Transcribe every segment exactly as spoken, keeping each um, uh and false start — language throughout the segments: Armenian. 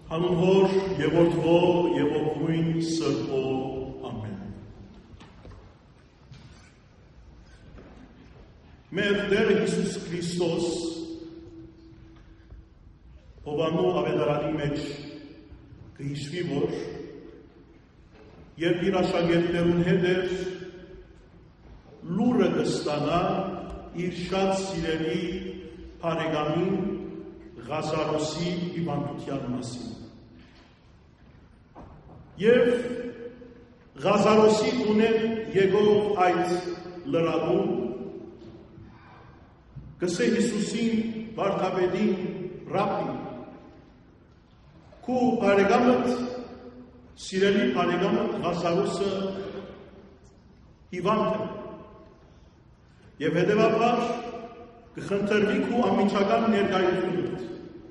Հանուն եւ Որդվո եւ Ոգուն Սրբո ամեն։ Մեր Տեր Հիսուս Քրիստոս Հովանու ավետարանի մեջ կհիշվի, որ երբ իր աշակերտներուն հետ էր լուրը կստանա իր շատ սիրելի բարեկամին Ղազարոսի հիվանդության մասին։ Եվ Ղազարոսի տունեն եկող այդ լրավում կսե Հիսուսին վարդապետին ռաբբի քու բարեկամդ սիրելի բարեկամդ Ղազարոսը հիվանդ է եւ հետեւաբար կխնդրվի քու ամիջական ներկայությունդ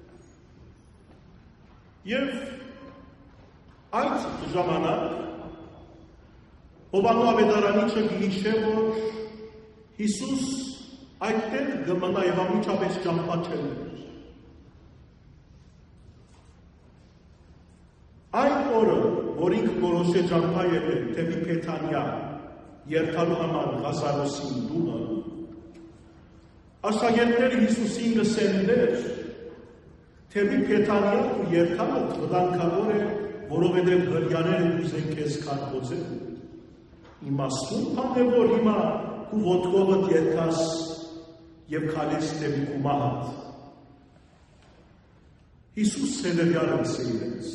եւ այդ ժամանակ Հովանու ավետարանիչը գիշե որ Հիսուս այդտեղ գմնա եւ ամիջապես ճամփաչել էր։ Այդ օրը, որ ինք որոշե ճամփայել էր դեպի Փեթանիա, երթալու համար Ղազարոսին տունը, աշակերտները Հիսուսին գսենդեր, թեպի Փեթանիա ու երթալը վտանգավոր է, որովհետև հրյաները ուզեն քեզ քարկոծել։ Իմաստուն բան է, որ հիմա քու ոտքովդ երթաս եւ քալես դեպի քու մահդ։ Հիսուս հետևյալը սիրեց։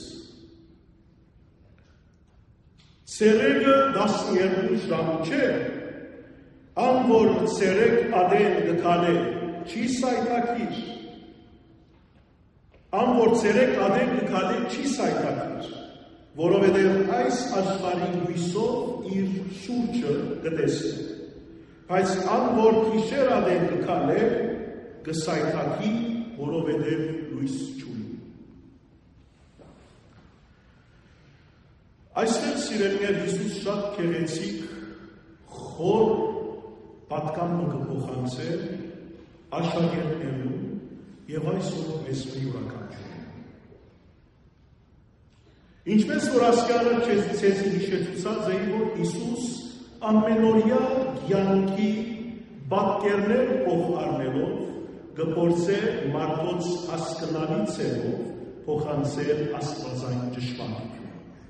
Ցերեկը տասներկու ժամ չէ, ան որ ցերեկ ադեն գքալե չի սայտակիր։ Ան որ ցերեկ ադեն գքալե չի սայտակիր, որովհետև այս աշխարհի հույսով իր շուրջը կտեսնի։ Բայց ան որ գիշեր ադեն գքալե կսայտակի, որովհետև լույս չունի։ Այստեղ սիրելիներ Հիսուս շատ գեղեցիկ խոր պատկանը կփոխանցել աշակերտներուն եւ այսօր մեզ յուրաքանչյուրին։ Ինչպես որ ասկանը ցեզ հիշեցուցած է, որ Հիսուս ամենօրյա կյանքի պատկերներ փոխ առնելով կփորձե մարդոց հասկանալի ցերով փոխանցել աստվածային ճշմարտություն։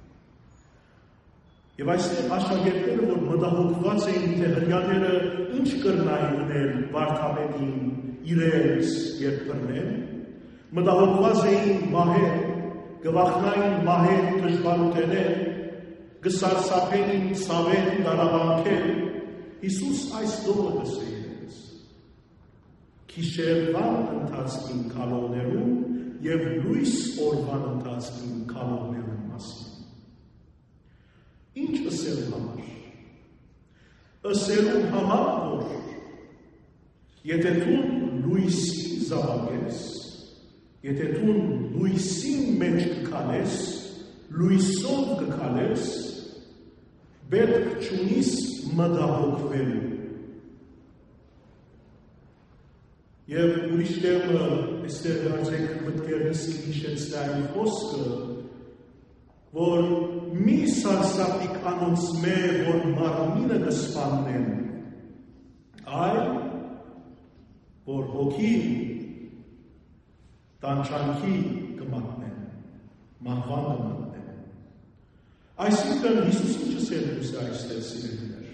Եվ այստեղ աշակերտները, որ մտահոգված էին, թե հրյաները ինչ կրնային ունել վարդապետին իրենց երբ բռնեն, մտահոգված էին մահեր, կվախնային մահեր դժվարութենեն, կսարսափեին ցավեն դարավանքել, Հիսուս այս դողը կսեիրեց։ Քիշերվան ընթացքին քալողներում եւ լույս օրվան ընթացքին քալողներում մասին։ Ինչ ըսել համար։ Ըսելու համար, որ եթե դու լույսի զավակես, եթե դու լույսին մեջ կքալես, լույսով կքալես, պետք չունիս մտահոգվելու։ Եվ ուրիշ տեղը, այստեղ դարձեք մտքերս կհիշեցնային խոսքը, որ մի սարսափիկ անոնց մե, որ մարմինը կսպաննեն, այլ, որ հոգի տանջանքի կմատնեն, մահվան կմատնեն։ Այսինքն Հիսուս ինչ ասել ուզե այստեղ սիրելիներ։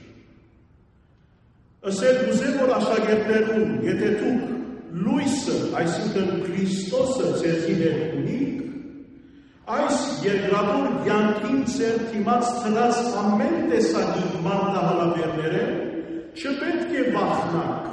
Ասել ուզե, որ աշակերտներուն, եթե դուք լույսը, այսինքն Քրիստոսը ձեզի հետ ունիք, այս երկրավոր կյանքին ձեր դիմաց թնած ամեն տեսակի մարտահրավերները չպետք է վախնաք։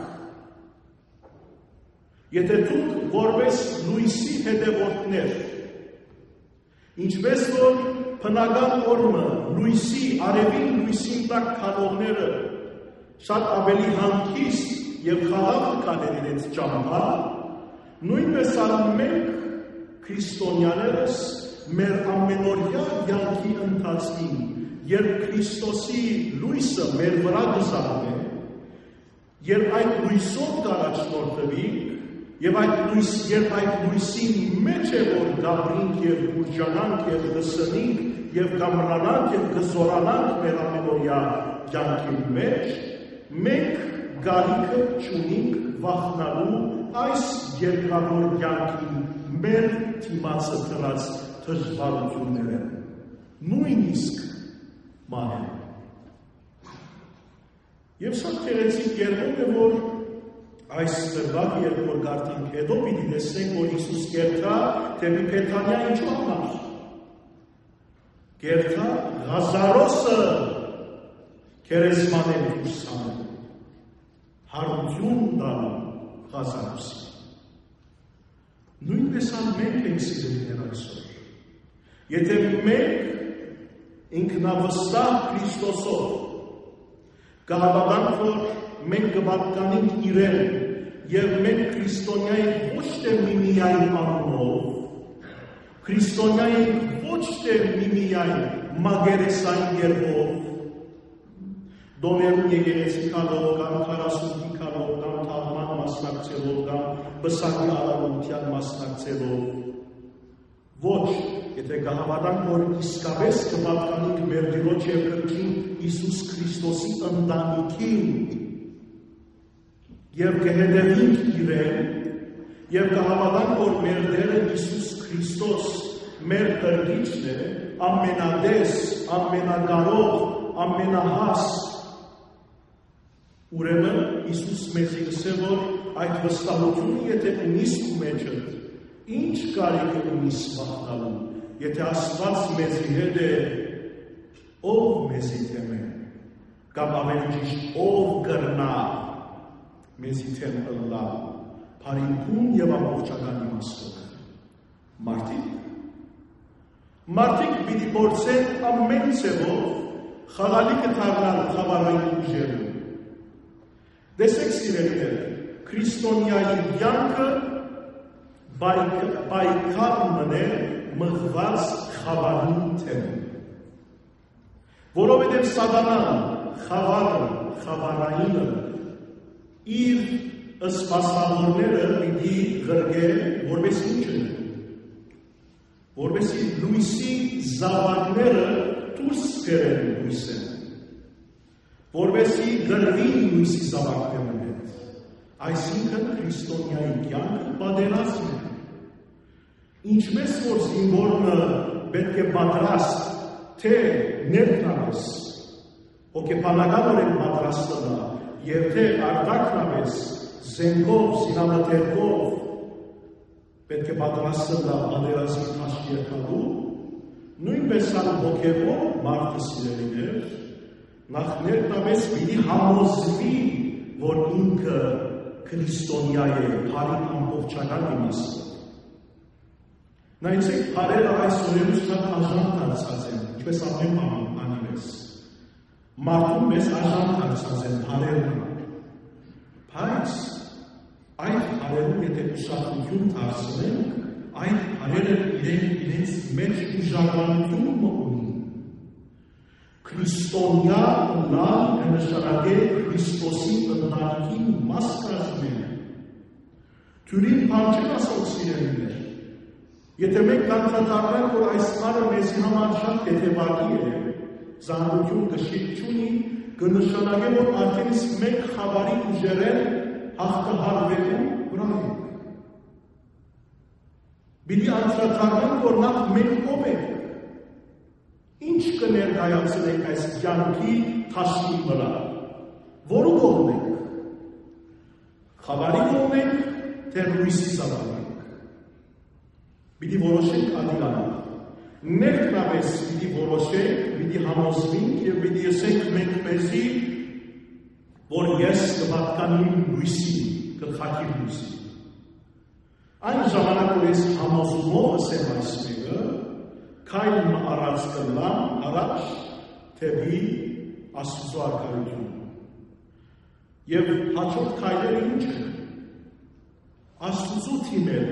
Եթե դուք որպես լույսի հետևորդներ, ինչպես որ բնական օրը լույսի, արևին լույսին տակ քանողները շատ ավելի հանգիստ եւ խաղաղ կանեն իրենց ճամփա, նույնպես ալ մենք քրիստոնյաներս մեր ամենօրյա կյանքի ընթացքին, երբ Քրիստոսի լույսը մեր վրա կզարվի, երբ այդ լույսով կառաջնորդվի, Եվ այդ լույս, երբ այդ լույսի մեջ է, որ գաբրինք և բուրջանանք և լսնինք և գամրանանք և գզորանանք մեր ամենօրյա կյանքի մեջ, մենք գալիքը չունենք վախնալու այս երկրավոր կյանքի մեր թիմացը թրած դժվարությունները, նույնիսկ մանեն։ Եվ սա գեղեցիկ երևում է, որ այս դրվագը, երբ որ գարտինք հետո պիտի տեսնենք, որ Հիսուս կերտա դեպի Փեթանիա ինչու համար։ Կերտա Ղազարոսը քերեզմանել դուրս հանել, հարություն տալ Ղազարոսին։ Նույնպես ան մենք ենք սիրելիներ այսօր։ Եթե մենք ինքնավստահ Քրիստոսով կհավատանք, որ մենք կպատկանենք իրեն և մենք քրիստոնյայինք ոչ թե միմիայն անունով, քրիստոնյայինք ոչ թե միմիայն մագերեսային երբով, դոներուն եկեղեցի կալով կամ քարասունքի կալով կամ թաղման մասնակցելով կամ բսակի արարողության մասնակցելով, ոչ, եթե կհավատանք, որ իսկապես կպատկանենք մեր Տիրոջ և Քրիստոսի Հիսուս Քրիստոսի ընտանիքին և կհետևենք իրեն և կհավատանք, որ մեր Տերը Հիսուս Քրիստոս մեր Փրկիչն է, ամենադես, ամենակարող, ամենահաստ, ուրեմն Հիսուս մեզի ասել, որ այդ վստահությունը եթե ունիս քո մեջը, ինչ կարիք ունիս վախենալու, եթե Աստված մեզի հետ է, ով մեզի թեմ է, կամ ավելի ճիշտ ով կրնա մեզի թեմ ըլլա, փարինքուն և ամբողջական իմաստով։ Մարդիկ Մարդիկ պիտի փորձեն ամեն ձևով խաղալիքը դառնալ խավարային ուժերում։ Տեսեք սիրելիներ, քրիստոնյայի կյանքը պայքար մնե մղված խավարին թեմ։ Որովհետև սատանան խավարը, խավարայինը իր սպասավորները պիտի գրգե, որպես ինչ են, որպեսի լույսի զավակները դուրս կերեն լույսեն, որպեսի գրվին լույսի զավակներն հետ, այսինքն քրիստոնյայի կյանքը պատերազմ է։ Ինչպես որ զինվորը պետք է պատրաստ, թե ներքնապես, հոգեբանականորեն պատրաստելա, և թե արտաքնապես, զենքով, զինամթերքով, պետք է պատրաստելա պատերազմի քաշ երկալու, նույնպես ան հոգևոր մարդը սիրելիներ, նախ ներքնապես պիտի համոզվի, որ ինքը քրիստոնյա է, բարի ամբողջական իմաստով։ Նայեցեք, բարերը այս օրերուց շատ արժան դարձած են, ինչպես ամեն բանի մեզ։ Մարդուն մեզ արժան դարձած են բարերը։ Բայց այդ բարերում եթե ուշադրություն դարձնենք, այդ բարերը իրենք իրենց մեջ ուժականություն ունին։ Քրիստոնյա ունալ նշանակե Քրիստոսի ընտանիքի մաս կազմել։ Թուրին բան չեն ասող սիրելիներ։ Եթե մենք կանդրադառնանք, որ այս բանը մեզի համար շատ հետևակի է, զանրություն կշիտ չունի, կնշանակե, որ արդեն իսկ մենք խավարի ուժերեն հաղթահարվելու վրա ենք։ Պիտի անդրադառնանք, որ նախ մենք ով ենք, ինչ կներկայացնենք այս կյանքի թաշկի վրա, որու կողմ ենք, խավարի կողմ ենք, թե լույսի զավակ ենք։ Պիտի որոշենք ադիրանալ, ներքնապես պիտի որոշենք, պիտի համոզվենք և պիտի ասենք մենք մեզի, որ ես կպատկանեմ լույսի, կխակի լույսի։ Այն ժամանակ, որ ես համոզումով ասեմ այս մեկը, քայլ առած կլամ առաջ թեպի Աստծո արքայություն։ Եվ հաջորդ քայլերը ինչ են։ Աստծո թիմել,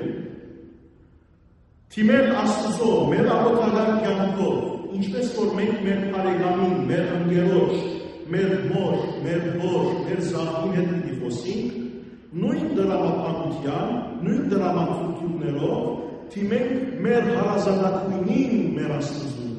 թիմել Աստծո, մեր աղոթական կյանքով, ինչպես որ մենք մեր բարեկամին, մեր ընկերոջ, մեր մոր, մեր հոր, մեր զավակին հետ պիտի խոսենք, նույն դրամապանության, նույն դրամատուրքներով թիմենք մեր հարազատակույնին մեր Աստծուն։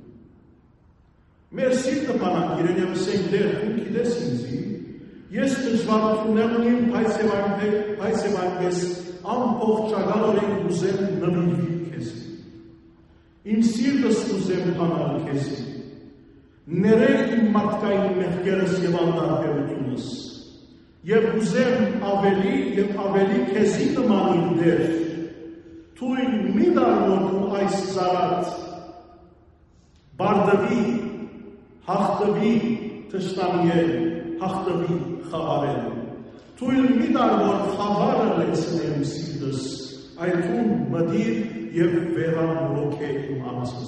Մեր սիրտը բանակ իրեն և ասենք դեր ու գիտես ինձի, ես դժվարություններ ունիմ, բայց և այնպես ամբողջ ճագարորեն ուզեմ նվիրվի քեզի։ Իմ սիրտս ուզեմ հանալ քեզի, ներել իմ մարդկային մեղքերս և անտարբերությունս, և ուզեմ ավելի և ավելի քեզի նմանիլ դեր, թույլ մի դար որ դու այս ծարատ բարդվի, հաղթվի թշնամիել, հաղթվի խավարել, թույլ մի դար որ խավարը լեցնեմ սիրտս, այդում մդիր և վերամորոք է իմ անձս։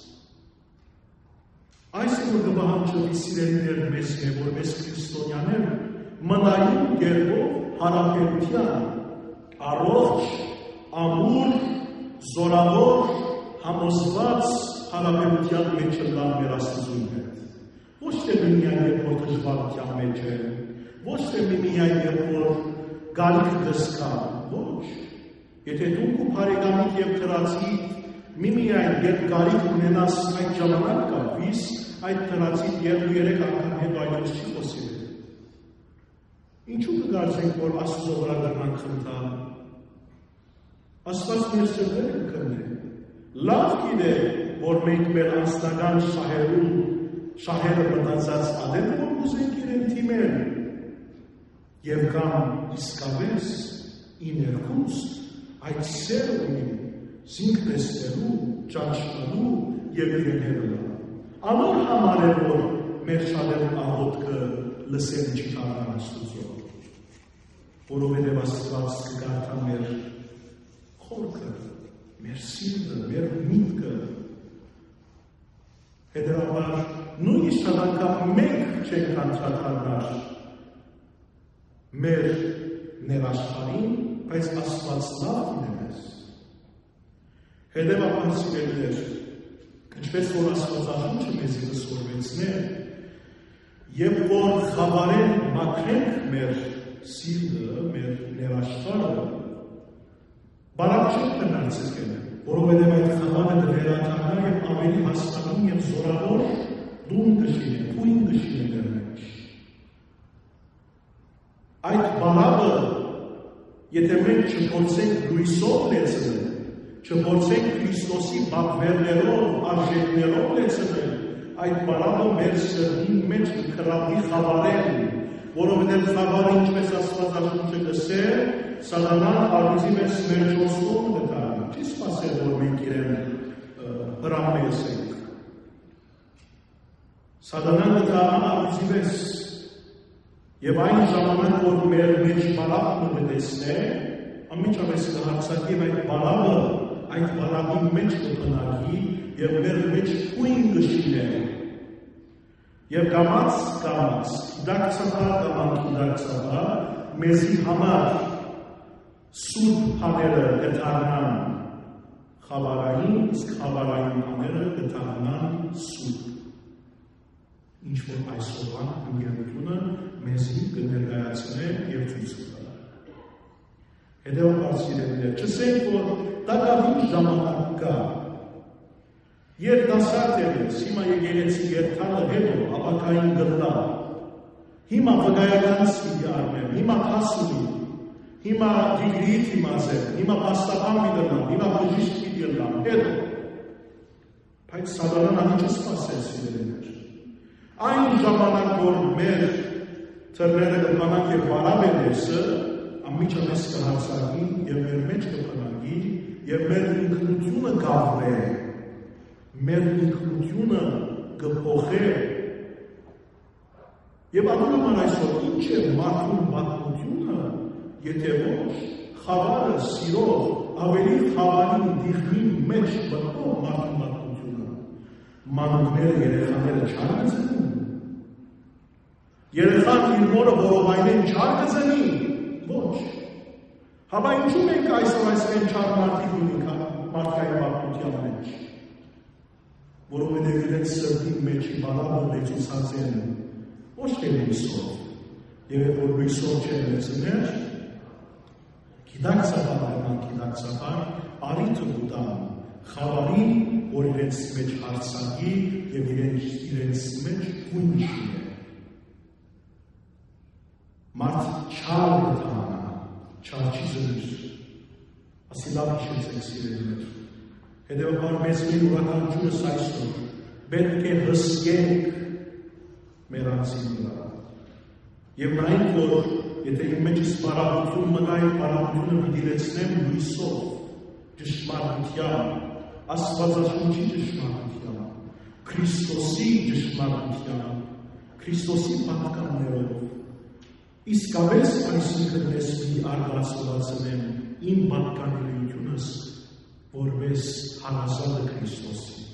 Այս որ գվահանջովի սիրելիներ մեզ է, որ մեզ քրիստոնյաներ մնային գերբով հարաբերության, առողջ, ամուր, զորավոր, համոզված հարաբերության մեջ լավ մեր Աստծուն հետ։ Ոչ թե միմիայն երբ որ դժվարության մեջ է, ոչ թե միմիայն երբ որ գալիք դսկա, ոչ։ Եթե դու քո բարեկամիդ և թրացիդ միմիայն երբ գալիք ունենաս այդ ժամանակ կապվիս, այդ թրացիդ երկու երեք անգամ հետո այլևս չի խոսի։ Ինչու կգարձենք, որ Աստծո վրա դրանք խնդան։ Աստված մեր սրտերը կքննի։ Լավ գիտե, որ մենք մեր անձնական շահերում շահերը մտածած ադեմ, որ ուզենք իրեն թիմել։ Եվ կամ իսկապես ի ներքուստ այդ սերը ունի զինք տեսնելու, ճանչնալու և իրեն հետևելու։ Անոր համար է, որ մեր շատերն աղոթքը լսեն չի կարող Աստծո, որովհետև Աստված կգարթա մեր խորքը, մեր սիրտը, մեր միտքը։ Հետևաբար նույնիսկ շատ անգամ մենք չենք անդրադառնալ մեր ներաշխարհին, բայց Աստված լավ է մեզ։ Հետևաբար սիրելիներ, ինչպես որ Աստվածաշունչը մեզ հսկորվեցնե, երբ որ խավարեն մաքրենք մեր սիրտը, մեր ներաշխարհը, բարակ չենք տնարցկել, որովհետև այդ խավարը կվերադառնա և ավելի հաստատուն և զորավոր դուն կշինի, թույն կշինի դեր մեջ։ Այդ բարակը, եթե մենք չփորձենք լույսով լեցնել, չփորձենք Քրիստոսի բախվերներով, արժեքներով լեցնել, այդ բարակը մեր սրտի մեջ կրավի խավարեն, որովհետև խավարը ինչպես Աստվածաշունչը գսել, սատանան առիզի մեջ սմերջոսում կտանի, չի սպասել, որ մենք իրեն հրամեսենք։ Սատանան կտանան առիզի մեջ, և այն ժամանակ, որ մեր մեջ բարակը կտեսնե, ամիջապես կհարցակի այդ բարակը, այդ բարակի մեջ կտնագի և մեր մեջ կույն կշինե։ Եվ կամաց կամաց, դակցապա կաման դակցապա, մեզի համար սուրբ հաները կդառնան խավարային, իսկ խավարային հաները կդառնան սուրբ։ Ինչ որ այսօրվան ընկերությունը մեզի կներկայացնե և ցույց կտա։ Հետևաբար սիրելիներ, չասենք, որ տակավին ժամանակ կա։ Երբ դասարդ ես, հիմա եկեղեցի երթալը հետո ապակային գտա, հիմա վկայական սիրի արմեմ, հիմա հասունի, հիմա դիգրի թիմազեմ, հիմա պաստապան միդրնամ, հիմա բժիշկ միդրնամ, հետո։ Բայց սատանան անի չսպասել սիրելիներ։ Այն ժամանակ, որ մեր թրները կպանակ և բարաբերեսը, ամիջապես կհարցակի և մեր մեջ կպնագի և մեր ինքնությունը կավրե, մեր ինքնությունը կփոխե։ Եվ անդրոման այսօր ինչ է մարդուն մատնությունը, եթե ոչ խավարը սիրով, ավելի խավարին դիղմին մեջ բտնող մարդուն մատնությունը, մանուկները երեխաները չար կզնում, երեխան իր մորը որովայնեն չար կզնի, ոչ։ Հավա ինչու մենք այսօր այսպես չար մարդիկ ունենք մարդկային մատնության մեջ, որովհետև իրենց սրտի մեջի բարակը լեցուցած են ոչ թե լույսով, և որ լույսով չեն լեցներ, գիտակցաբար նման գիտակցաբար արիթը ուտան խավարին, որ իրենց մեջ հարցակի և իրենց, իրենց մեջ հունչի է։ Մարդ չար գտանա, չար չի զրուր, ասի լավ հիշեցեք սիրելի մեր։ Հետևաբար մեզ մեր ուրականությունս այսօր պետք է հսկենք մեր անձին վրա։ Եվ նայեք, որ եթե իմ մեջս բարապություն մնա, այդ բարապությունը դիրեցնեմ լույսով, ճշմարտության, Աստվածաշունչի ճշմարտության, Քրիստոսի ճշմարտության, Քրիստոսի պատկաններով, իսկապես այսինքն ես մի արգացվածնեմ իմ պատկանելությունս, որպես հարազատը Քրիստոսի։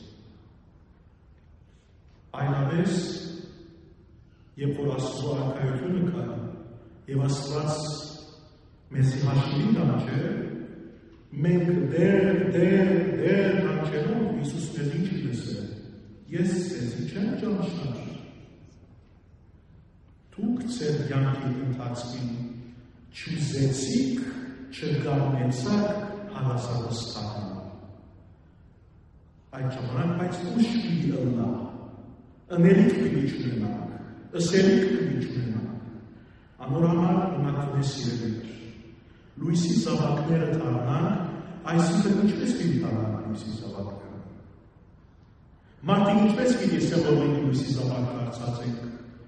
Այնպես, երբ որ Աստծո արքայությունը կա, և Աստված մեզի հաշվի կանչե, մենք դեր, դեր, դեր կանչելով Հիսուս մեզ ինչ լսել, ես ձեզի չեմ ճանչնար։ Դուք ձեր կյանքի ընթացքին չուզեցիք, չկարմեցաք հարազատս ստանալ։ Այդ ժամանակ բայց ուշ պիտի ըլլա, ըմելիք պիտի չունենանք, ըսելիք պիտի չունենանք։ Անորհամար ունակվե սիրելիք, լույսի զավակները դառնանք, այսինքն ինչպես պիտի դառնանք լույսի զավակները։ Մարդիկ ինչպես պիտի սովորենք լույսի զավակ դարձածենք։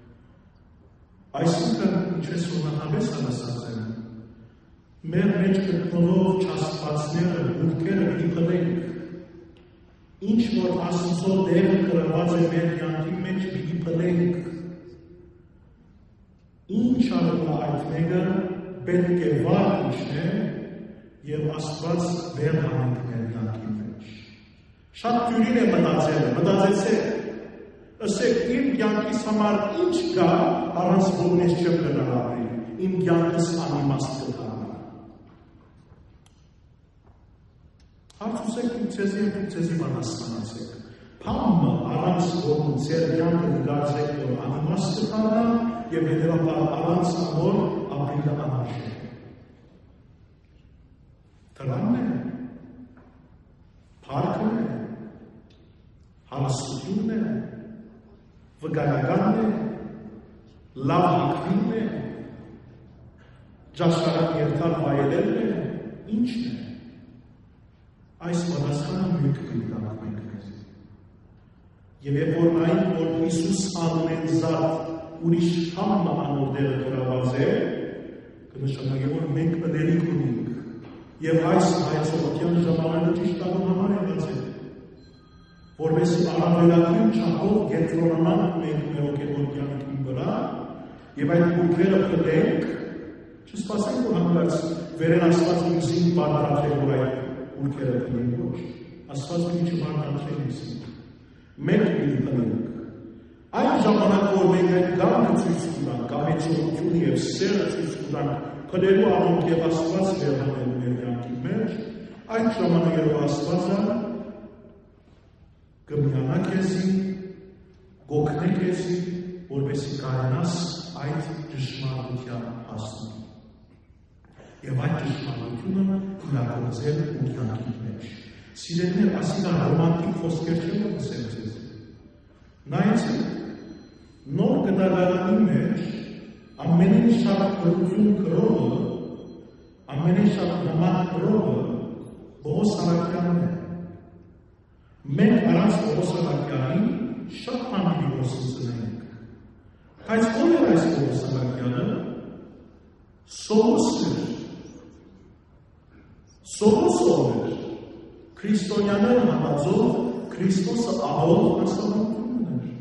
Այսինքն ինչպես օրնահավես անասած են, մեր մեջ գտնվող չաստվածները, բուրքերը պիտի ինչ որ Աստծո դերը կրված է մեր կյանքի մեջ պիտի փնենք։ Ինչ արվա այդ մեկը պետք է վար իջնե և Աստված վեր հանենք մեր կյանքի մեջ։ Շատ դյուրին է մտածել, մտածեցեք, ըսեք իմ կյանքիս համար ինչ կա, առանց որնես չեմ գնահատի, իմ կյանքս անիմաստ կդառնա։ Հարցուսեք դուք ձեզի և դուք ձեզի բանաստանացեք։ Փամը առանց որն ձեր կյանքը դարձեք, որ անիմաստ կդառնա և հետևաբար առանց ամոր ապրիլը անարժեք։ Դրանն է, փառքն է, հարստությունն է, վկայականն է, լավ հիքմին է, ճաշարան երթալ վայելելն է, ինչն է։ Այս պատասխանը մենք կգտանք մենք մեզ։ Եվ երբ որ նայենք, որ Հիսուս անունեն զատ ուրիշ համը անոր դերը գրաված է, կնշանակի, որ մենք ըլելիք ունենք։ Եվ այս հայցողության ժամանակը ճիշտ անուն համար եղած է, որպեսզի առավելագույն չափով կենտրոնանանք մենք մեր հոգևոր կյանքի վրա, եւ այդ բուրքերը փնենք, չսպասենք, որ հանկարծ վերեն Աստված ինքսին բարձրացել, որ այդ բուրքերը փնենք, ոչ, Աստված պիտի չբարձրացնի ինքսին։ Մենք պիտի փնենք։ Այն ժամանակ, որ մենք այդ գամքը ցույց տանք, կամեցողությունը եւ սերը ցույց տանք, փնելու առումով եւ Աստված վերհանել մեր կյանքի մեջ, այդ ժամանակ երբ Աստվածը կմիանա քեզի, գոգնե քեզի, որպեսզի կարենաս այդ ճշմարտության հասնել։ Եվ այդ ճշմարտությունը իրագործել ու կյանքի մեջ։ Սիրելիներ, ասինքն ռոմանտիկ խոսքեր չեմ ասել ձեզ։ Նայեցեք, նոր գդալարանի մեջ ամենին շատ կրություն կրողը, ամենին շատ նման կրողը Պողոս Արաքյանն է։ Մենք առանց Պողոս Արաքյանի շատ բան խոսեցինք։ Բայց ո՞ր է այս Պողոս Արաքյանը։ Սովոսն էր։ Սովոսը էր։ Քրիստոնյաները համաձով Քրիստոսը ահող աստվածությունն էր։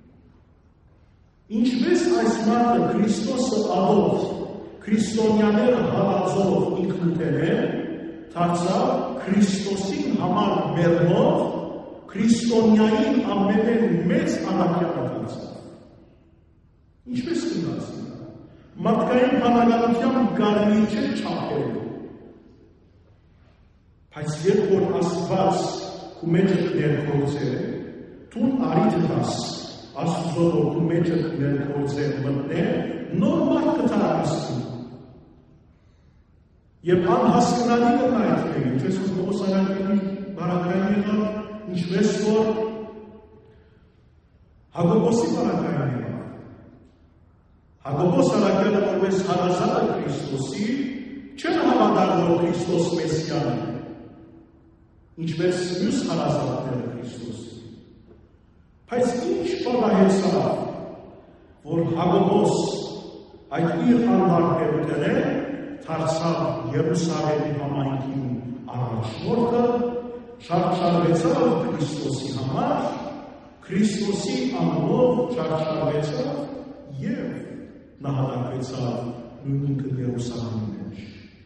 Ինչպես այս մարդը Քրիստոսը ահող, քրիստոնյաները համաձով ինքնութեն է, դարձավ Քրիստոսին համար մեր մոտ քրիստոնյային ամենեն մեծ Արաքյանը դարձավ։ Ինչպես կնացի։ Մարդկային բանականությամբ կարելի չէ չափել։ Բայց երբ որ Աստված քու մեջը ներգործե, դու արիթ դաս, Աստծո որ քու մեջը ներգործե մտնե, նոր մարդ կդառնաս։ Եվ անհասկանալի է այդտեղ, ինչպես որ Պողոս Արաքյալի բարակայանը, ինչպես որ Հակոբոսի բարակայանը։ Հակոբոս Արաքյալը որպես հարազատ է Քրիստոսի, չեն հավատալ, որ Քրիստոս Մեսիան է, ինչպես մյուս հարազատները Քրիստոսի։ Բայց ինչ պատահեցավ, որ Հակոբոս այդ իր անհարգելքները դարձավ Երուսաղեմի համայնքին առաջնորդը, շարժարվեցավ Քրիստոսի համար, Քրիստոսի անունով շարժարվեցավ և նահատակվեցավ նույնքը Երուսաղեմի մեջ։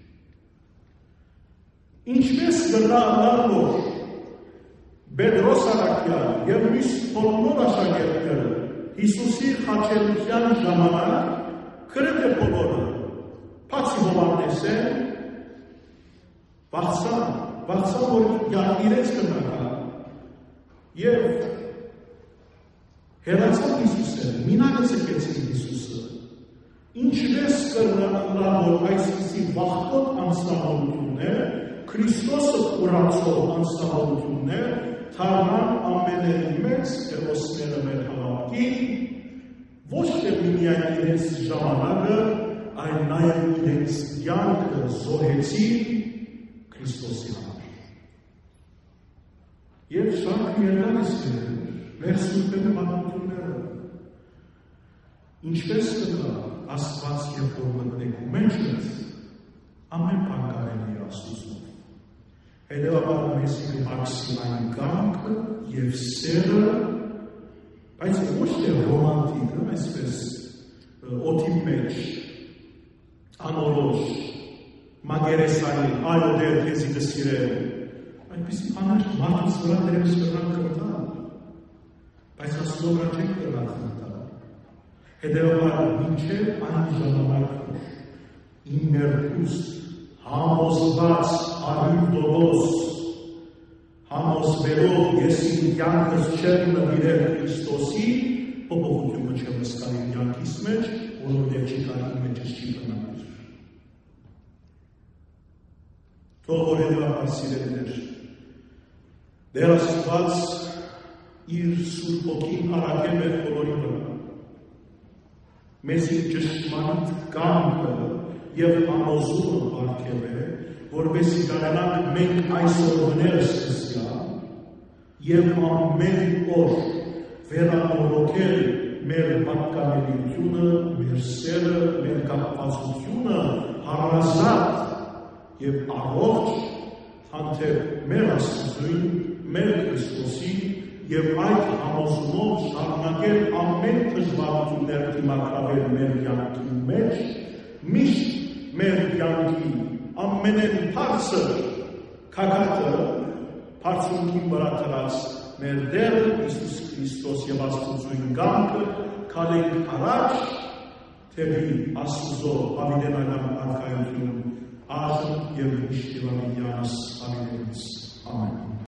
Ինչպես գտանալ, որ Պետրոս Արաքյալ և մյուս բոլոր աշակերտները Հիսուսի խաչելության ժամանակ գրեթե բոլորը բացի Հովհաննեսեն վախցան, վախցան, որ իրենց կնական և հեռացան Հիսուսը, մինագը ցկեցին Հիսուսը։ Ինչպես կրնա, որ այսպիսի վախտոտ անձնավորություններ, Քրիստոսը ուրացող անձնավորություններ դառնան ամենեն մեծ հերոսները մեր հավատքին, ոչ թե միայն իրենց ժամանակը, այլ նաև իրենց կյանքը զոհեցին Քրիստոսի համար։ Եվ շարքը ելանից մեր սուրբերի պատմությունները, ինչպես կտա Աստված և որ մտնեք ու մեջ ես, ամեն բան կարելի է Աստուծով։ Հետևաբար մեզ կհագցի այն կամքը և սերը, բայց ոչ թե ռոմանտիկը, այսպես օդի մեջ, անորոշ, մագերեսանի, այո դեր քեզի կսիրեմ, այնպիսի բաներ մարդուց վրա դերևս կրնան կրտալ, բայց Աստծո վրա չենք կրնան կրտալ։ Հետևաբար մինչև այն ժամանակ իմ ներքուստ համոզված արյուն դողոս, համոզվելով ես իմ կյանքս չեմ նվիրել Քրիստոսի, փոփոխությունը չեմ ստալ իմ կյանքիս մեջ, որովհետև չի կարելի մեջս չի բնակվի։ Թող որ հետևաբար սիրելիներ, Տեր Աստված իր Սուրբ Հոգին առաքել մեր բոլորի վրա, մեզի ճշմարիտ կամքը և համոզումը պարգև է, որպեսզի կարողանանք մենք այսօր ներսկսյալ և ամեն օր վերանորոգել մեր պատկանելիությունը, մեր սերը, մեր կապվածությունը հարազատ և առողջ հանդեպ մեր Աստծուն, մեր Քրիստոսի և այդ համոզումով շարունակել ամեն դժվարություններ դիմակայել մեր կյանքի մեջ, միշտ մեր կյանքի ամենեն բարձր քաջատը բարձունքի վրա դրած մեր Տեր Հիսուս Քրիստոս եւ Աստծուն գամքը քալենք առաջ թեպի Աստծո հավիտենական արքայություն, այժմ եւ միշտ եւ ամենայնս ամենից ամեն